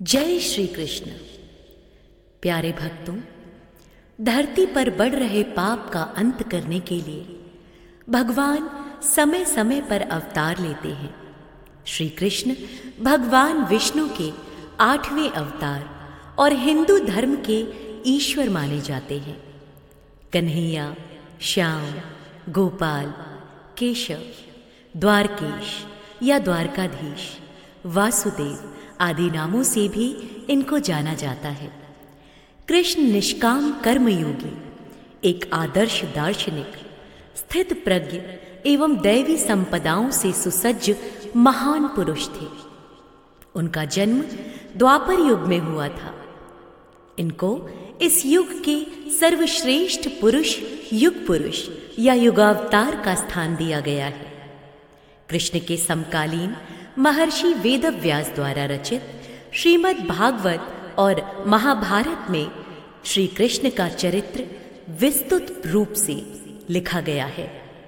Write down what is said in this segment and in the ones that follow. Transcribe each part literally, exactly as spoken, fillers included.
जय श्री कृष्ण। प्यारे भक्तों, धरती पर बढ़ रहे पाप का अंत करने के लिए भगवान समय समय पर अवतार लेते हैं। श्री कृष्ण भगवान विष्णु के आठवें अवतार और हिंदू धर्म के ईश्वर माने जाते हैं। कन्हैया, श्याम, गोपाल, केशव, द्वारकेश या द्वारकाधीश, वासुदेव आदि नामों से भी इनको जाना जाता है। कृष्ण निष्काम कर्मयोगी, एक आदर्श दार्शनिक, स्थित प्रज्ञ एवं दैवी संपदाओं से सुसज्ज महान पुरुष थे। उनका जन्म द्वापर युग में हुआ था। इनको इस युग के सर्वश्रेष्ठ पुरुष, युग पुरुष या युगावतार का स्थान दिया गया है। कृष्ण के समकालीन महर्षि वेदव्यास द्वारा रचित श्रीमद् भागवत और महाभारत में श्री कृष्ण का चरित्र विस्तृत रूप से लिखा गया है।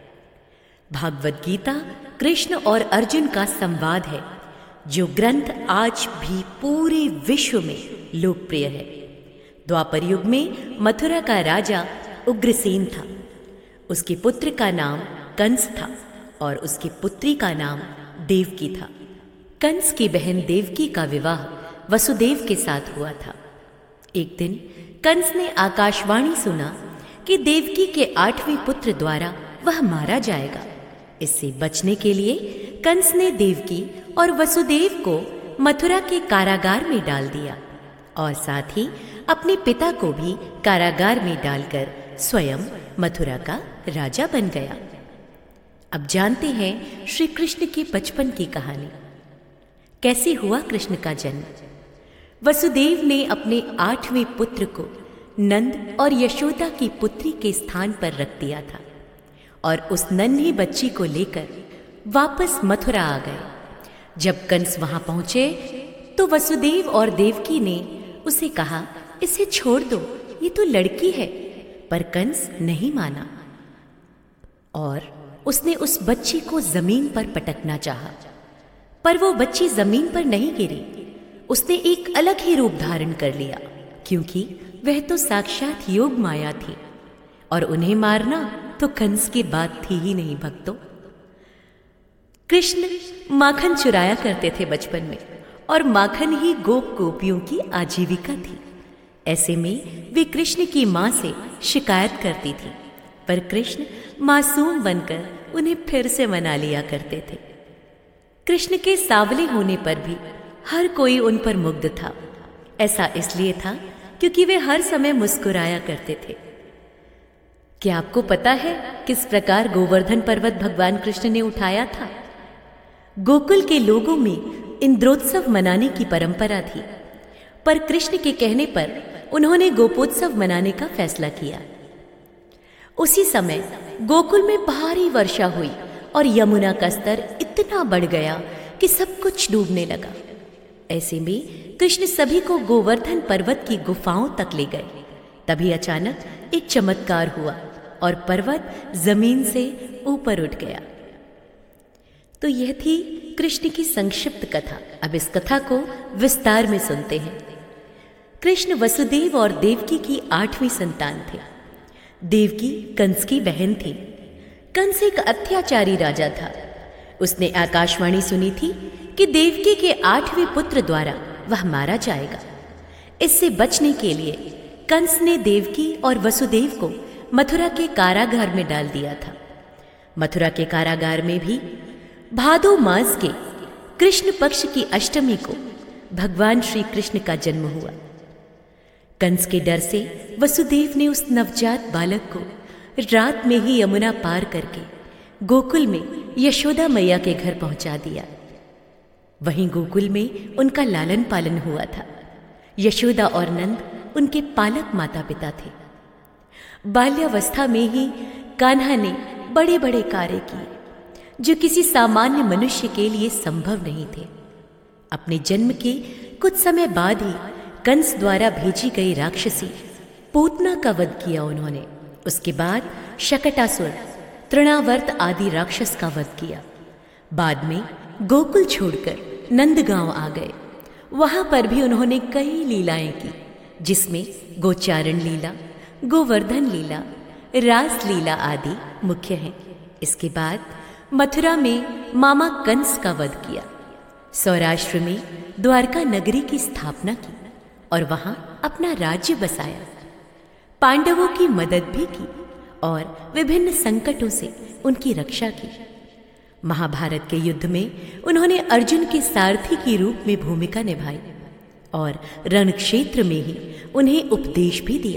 भागवत गीता कृष्ण और अर्जुन का संवाद है, जो ग्रंथ आज भी पूरे विश्व में लोकप्रिय है। द्वापर युग में मथुरा का राजा उग्रसेन था। उसके पुत्र का नाम कंस था और उसकी पुत्री का नाम देवकी था। कंस की बहन देवकी का विवाह वसुदेव के साथ हुआ था। एक दिन कंस ने आकाशवाणी सुना कि देवकी के आठवें पुत्र द्वारा वह मारा जाएगा। इससे बचने के लिए कंस ने देवकी और वसुदेव को मथुरा के कारागार में डाल दिया और साथ ही अपने पिता को भी कारागार में डालकर स्वयं मथुरा का राजा बन गया। अब जानते हैं श्री कृष्ण के बचपन की कहानी। कैसे हुआ कृष्ण का जन्म? वसुदेव ने अपने आठवें पुत्र को नंद और यशोदा की पुत्री के स्थान पर रख दिया था और उस नन्ही बच्ची को लेकर वापस मथुरा आ गए। जब कंस वहां पहुंचे तो वसुदेव और देवकी ने उसे कहा, इसे छोड़ दो, ये तो लड़की है। पर कंस नहीं माना और उसने उस बच्ची को जमीन पर पटकना चाहा, पर वो बच्ची जमीन पर नहीं गिरी। उसने एक अलग ही रूप धारण कर लिया, क्योंकि वह तो साक्षात योग माया थी और उन्हें मारना तो कंस की बात थी ही नहीं। भक्तों, कृष्ण माखन चुराया करते थे बचपन में और माखन ही गोप गोपियों की आजीविका थी। ऐसे में वे कृष्ण की मां से शिकायत करती थी, पर कृष्ण मासूम बनकर उन्हें फिर से मना लिया करते थे। कृष्ण के सांवले होने पर भी हर कोई उन पर मुग्ध था। ऐसा इसलिए था क्योंकि वे हर समय मुस्कुराया करते थे। क्या आपको पता है किस प्रकार गोवर्धन पर्वत भगवान कृष्ण ने उठाया था? गोकुल के लोगों में इंद्रोत्सव मनाने की परंपरा थी, पर कृष्ण के कहने पर उन्होंने गोपोत्सव मनाने का फैसला किया। उसी समय गोकुल में भारी वर्षा हुई और यमुना का स्तर इतना बढ़ गया कि सब कुछ डूबने लगा। ऐसे में कृष्ण सभी को गोवर्धन पर्वत की गुफाओं तक ले गए। तभी अचानक एक चमत्कार हुआ और पर्वत जमीन से ऊपर उठ गया। तो यह थी कृष्ण की संक्षिप्त कथा। अब इस कथा को विस्तार में सुनते हैं। कृष्ण वसुदेव और देवकी की आठवीं संतान थे। देवकी कंस की बहन थी। कंस एक अत्याचारी राजा था। उसने आकाशवाणी सुनी थी कि देवकी के आठवें पुत्र द्वारा वह मारा जाएगा। इससे बचने के लिए कंस ने देवकी और वसुदेव को मथुरा के कारागार में डाल दिया था। मथुरा के कारागार में भी भादो मास के कृष्ण पक्ष की अष्टमी को भगवान श्री कृष्ण का जन्म हुआ। कंस के डर से वसुदेव ने उस नवजात बालक को रात में ही यमुना पार करके गोकुल में यशोदा मैया के घर पहुंचा दिया। वहीं गोकुल में उनका लालन पालन हुआ था। यशोदा और नंद उनके पालक माता पिता थे। बाल्यावस्था में ही कान्हा ने बड़े बड़े कार्य किए जो किसी सामान्य मनुष्य के लिए संभव नहीं थे। अपने जन्म के कुछ समय बाद ही कंस द्वारा भेजी गई राक्षसी पूतना का वध किया उन्होंने। उसके बाद शकटासुर, तृणावर्त आदि राक्षस का वध किया। बाद में गोकुल छोड़कर नंदगांव आ गए। वहां पर भी उन्होंने कई लीलाएं की, जिसमें गोचारण लीला, गोवर्धन लीला, रास लीला आदि मुख्य हैं। इसके बाद मथुरा में मामा कंस का वध किया, सौराष्ट्र में द्वारका नगरी की स्थापना की और वहां अपना राज्य बसाया। पांडवों की मदद भी की और विभिन्न संकटों से उनकी रक्षा की। महाभारत के युद्ध में उन्होंने अर्जुन के सारथी के रूप में भूमिका निभाई और रण क्षेत्र में ही उन्हें उपदेश भी दिया।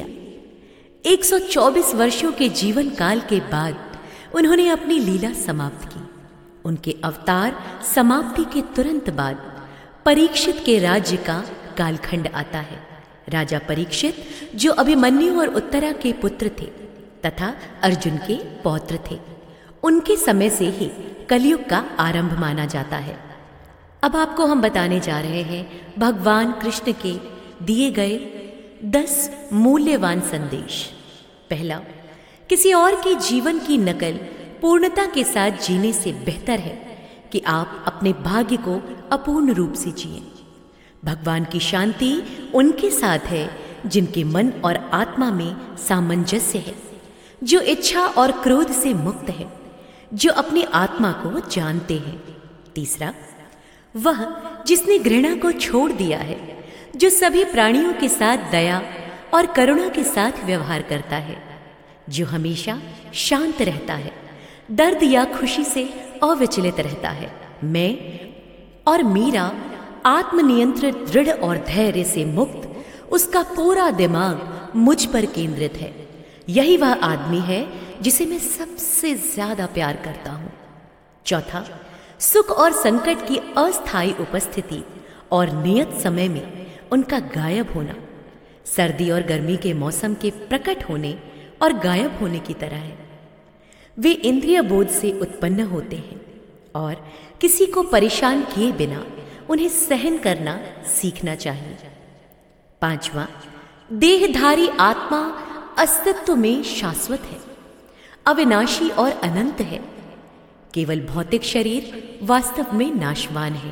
एक सौ चौबीस वर्षों के जीवन काल के बाद उन्होंने अपनी लीला समाप्त की। उनके अवतार समाप्ति के तुरंत बाद परीक्षित के राज्य का कालखंड आता है। राजा परीक्षित, जो अभिमन्यु और उत्तरा के पुत्र थे तथा अर्जुन के पौत्र थे, उनके समय से ही कलयुग का आरंभ माना जाता है। अब आपको हम बताने जा रहे हैं भगवान कृष्ण के दिए गए दस मूल्यवान संदेश। पहला, किसी और के जीवन की नकल पूर्णता के साथ जीने से बेहतर है कि आप अपने भाग्य को अपूर्ण रूप से जिएं। भगवान की शांति उनके साथ है जिनके मन और आत्मा में सामंजस्य है, जो इच्छा और क्रोध से मुक्त है, जो अपनी आत्मा को जानते हैं। तीसरा, वह जिसने घृणा को छोड़ दिया है, जो सभी प्राणियों के साथ दया और करुणा के साथ व्यवहार करता है, जो हमेशा शांत रहता है, दर्द या खुशी से अविचलित रहता है। मैं और मेरा आत्मनियंत्रित, दृढ़ और धैर्य से मुक्त, उसका पूरा दिमाग मुझ पर केंद्रित है। यही वह आदमी है जिसे मैं सबसे ज्यादा प्यार करता हूं। चौथा, सुख और संकट की अस्थायी उपस्थिति और नियत समय में उनका गायब होना सर्दी और गर्मी के मौसम के प्रकट होने और गायब होने की तरह है। वे इंद्रिय बोध से उत्पन्न होते हैं और किसी को परेशान किए बिना उन्हें सहन करना सीखना चाहिए। पांचवा, देहधारी आत्मा अस्तित्व में शाश्वत है, अविनाशी और अनंत है। केवल भौतिक शरीर वास्तव में नाशवान है,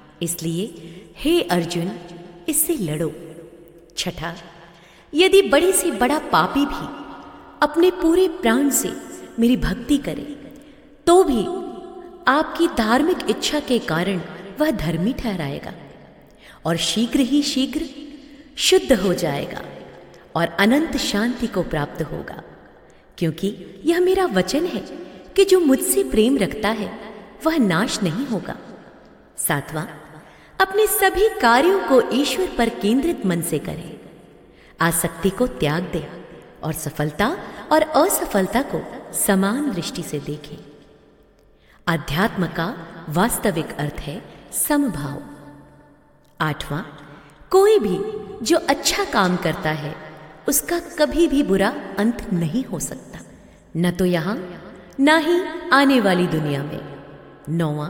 इसलिए हे अर्जुन, इससे लड़ो। छठा, यदि बड़े से बड़ा पापी भी अपने पूरे प्राण से मेरी भक्ति करे तो भी आपकी धार्मिक इच्छा के कारण वह धर्मी ठहराएगा और शीघ्र ही शीघ्र शुद्ध हो जाएगा और अनंत शांति को प्राप्त होगा, क्योंकि यह मेरा वचन है कि जो मुझसे प्रेम रखता है वह नाश नहीं होगा। सातवां, अपने सभी कार्यों को ईश्वर पर केंद्रित मन से करें, आसक्ति को त्याग दें और सफलता और असफलता को समान दृष्टि से देखें। अध्यात्म का वास्तविक अर्थ है समभाव। आठवां, कोई भी जो अच्छा काम करता है उसका कभी भी बुरा अंत नहीं हो सकता, न तो यहां न ही आने वाली दुनिया में। नौवां,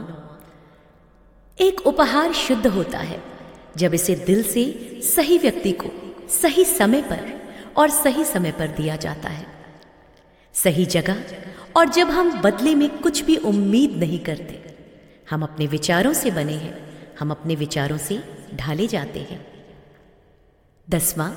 एक उपहार शुद्ध होता है जब इसे दिल से सही व्यक्ति को सही समय पर और सही समय पर दिया जाता है, सही जगह, और जब हम बदले में कुछ भी उम्मीद नहीं करते। हम अपने विचारों से बने हैं, हम अपने विचारों से ढाले जाते हैं। दसवां,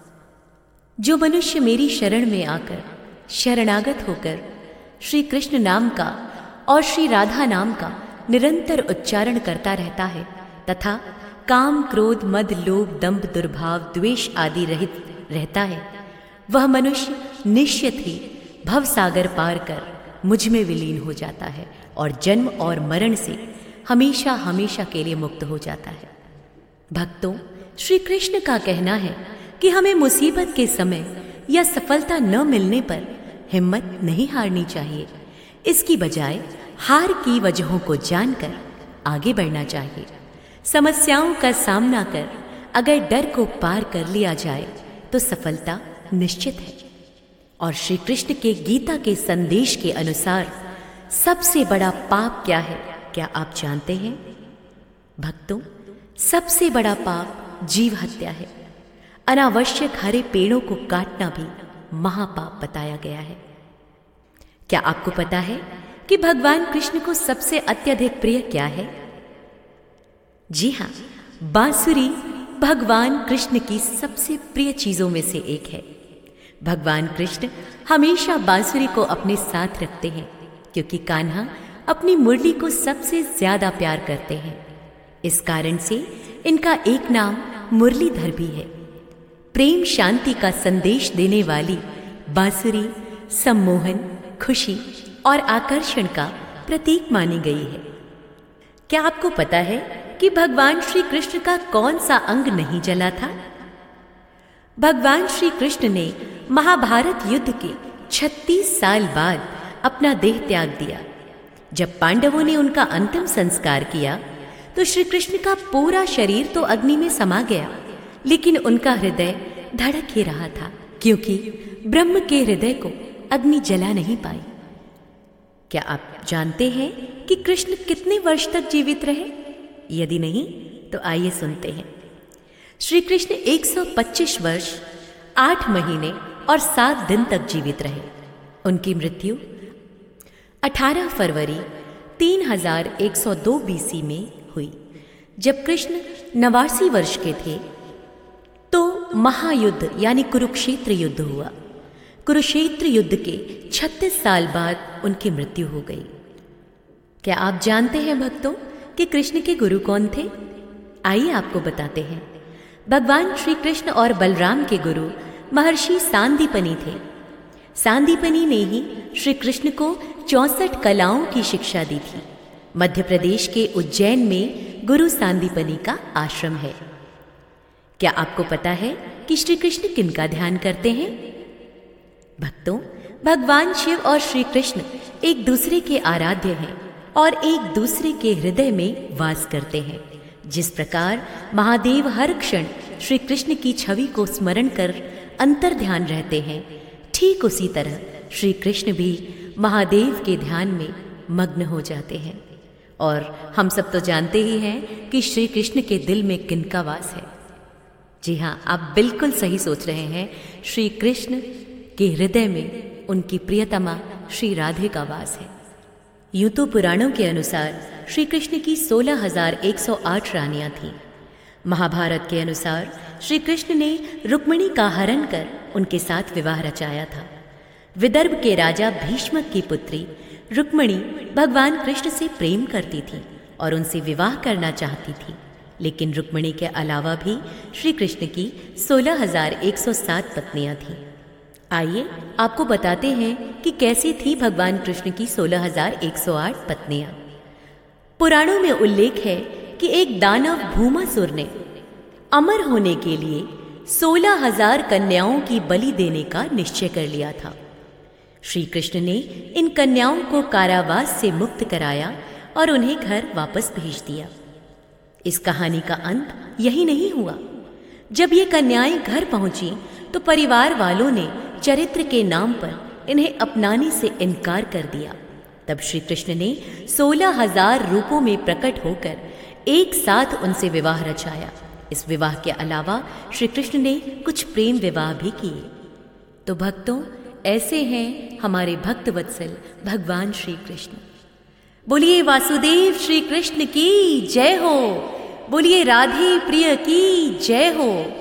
जो मनुष्य मेरी शरण में आकर शरणागत होकर श्री कृष्ण नाम का और श्री राधा नाम का निरंतर उच्चारण करता रहता है तथा काम, क्रोध, मद, लोभ, दंभ, दुर्भाव, द्वेष आदि रहित रहता है, वह मनुष्य निश्चित ही भवसागर पार कर मुझ में विलीन हो जाता है और जन्म और मरण से हमेशा हमेशा के लिए मुक्त हो जाता है। भक्तों, श्री कृष्ण का कहना है कि हमें मुसीबत के समय या सफलता न मिलने पर हिम्मत नहीं हारनी चाहिए। इसकी बजाय हार की वजहों को जानकर आगे बढ़ना चाहिए। समस्याओं का सामना कर अगर डर को पार कर लिया जाए तो सफलता निश्चित है। और श्री कृष्ण के गीता के संदेश के अनुसार सबसे बड़ा पाप क्या है, क्या आप जानते हैं? भक्तों, सबसे बड़ा पाप जीव हत्या है। अनावश्यक हरे पेड़ों को काटना भी महापाप बताया गया है। क्या आपको पता है कि भगवान कृष्ण को सबसे अत्यधिक प्रिय क्या है? जी हां, बांसुरी भगवान कृष्ण की सबसे प्रिय चीजों में से एक है। भगवान कृष्ण हमेशा बांसुरी को अपने साथ रखते हैं क्योंकि कान्हा अपनी मुरली को सबसे ज्यादा प्यार करते हैं। इस कारण से इनका एक नाम मुरलीधर भी है। प्रेम शांति का संदेश देने वाली बांसुरी सम्मोहन, खुशी और आकर्षण का प्रतीक मानी गई है। क्या आपको पता है कि भगवान श्री कृष्ण का कौन सा अंग नहीं जला था? भगवान श्री कृष्ण ने महाभारत युद्ध के छत्तीस साल बाद अपना देह त्याग दिया। जब पांडवों ने उनका अंतिम संस्कार किया तो श्री कृष्ण का पूरा शरीर तो अग्नि में समा गया, लेकिन उनका हृदय धड़क ही रहा था क्योंकि ब्रह्म के हृदय को अग्नि जला नहीं पाई। क्या आप जानते हैं कि कृष्ण कितने वर्ष तक जीवित रहे? यदि नहीं तो आइए सुनते हैं। श्री कृष्ण एक सौ पच्चीस वर्ष, आठ महीने और सात दिन तक जीवित रहे। उनकी मृत्यु अठारह फरवरी तीन हजार एक सौ दो बीसी में हुई। जब कृष्ण नवासी वर्ष के थे तो महायुद्ध यानी कुरुक्षेत्र युद्ध हुआ। कुरुक्षेत्र युद्ध के छत्तीस साल बाद उनकी मृत्यु हो गई। क्या आप जानते हैं भक्तों कि कृष्ण के गुरु कौन थे? आइए आपको बताते हैं। भगवान श्री कृष्ण और बलराम के गुरु महर्षि सांदीपनी थे। सांदीपनी ने ही श्री कृष्ण को चौसठ कलाओं की शिक्षा दी थी। मध्य प्रदेश के उज्जैन में गुरु सांदीपनी का आश्रम है। क्या आपको पता है कि श्री कृष्ण किनका ध्यान करते हैं? भक्तों, भगवान शिव और श्री कृष्ण एक दूसरे के आराध्य हैं और एक दूसरे के हृदय में वास करते हैं। जिस प्रकार महादेव हर क्षण श्री कृष्ण की छवि को स्मरण कर अंतर ध्यान रहते हैं, ठीक उसी तरह श्री कृष्ण भी महादेव के ध्यान में मग्न हो जाते हैं। और हम सब तो जानते ही हैं कि श्री कृष्ण के दिल में किनका वास है। जी हाँ, आप बिल्कुल सही सोच रहे हैं। श्री कृष्ण के हृदय में उनकी प्रियतमा श्री राधे का वास है। यूं तो पुराणों के अनुसार श्री कृष्ण की सोलह हजार एक सौ आठ रानियां थीं। महाभारत के अनुसार श्री कृष्ण ने रुक्मिणी का हरण कर उनके साथ विवाह रचाया था। विदर्भ के राजा भीष्म की पुत्री रुक्मिणी भगवान कृष्ण से प्रेम करती थी और उनसे विवाह करना चाहती थी, लेकिन रुक्मिणी के अलावा भी श्री कृष्ण की सोलह हजार एक सौ सात पत्नियां थीं। आइए आपको बताते हैं कि कैसी थी भगवान कृष्ण की सोलह हजार एक सौ आठ पत्नियां। पुराणों में उल्लेख है कि एक दानव भूमासुर ने अमर होने के लिए सोलह हजार कन्याओं की बलि देने का निश्चय कर लिया था। श्री कृष्ण ने इन कन्याओं को कारावास से मुक्त कराया और उन्हें घर वापस भेज दिया। इस कहानी का अंत यही नहीं हुआ। जब ये कन्याएं घर पहुंची तो परिवार वालों ने चरित्र के नाम पर इन्हें अपनाने से इनकार कर दिया। तब श्री कृष्ण ने सोलह हजार रूपों में प्रकट होकर एक साथ उनसे विवाह रचाया। इस विवाह के अलावा श्री कृष्ण ने कुछ प्रेम विवाह भी किए। तो भक्तों, ऐसे हैं हमारे भक्त वत्सल भगवान श्री कृष्ण। बोलिए वासुदेव श्री कृष्ण की जय हो। बोलिए राधे प्रिय की जय हो।